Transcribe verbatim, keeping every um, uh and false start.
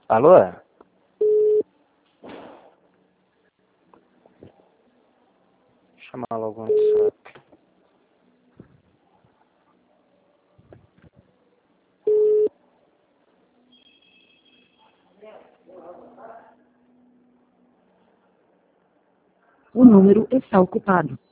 Alô? Chamar logo no WhatsApp. O número está ocupado.